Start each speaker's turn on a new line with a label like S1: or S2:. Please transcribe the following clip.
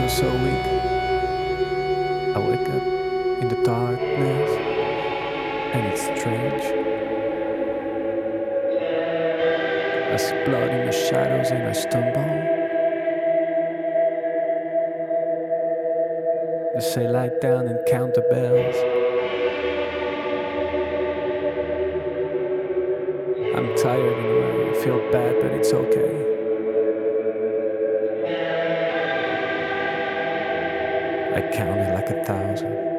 S1: so weak. I wake up in the darkness, and it's strange. I see blood in the shadows and I stumble. They say lie down and count the bells. I'm tired anyway, I feel bad, but it's okay. I counted like 1,000.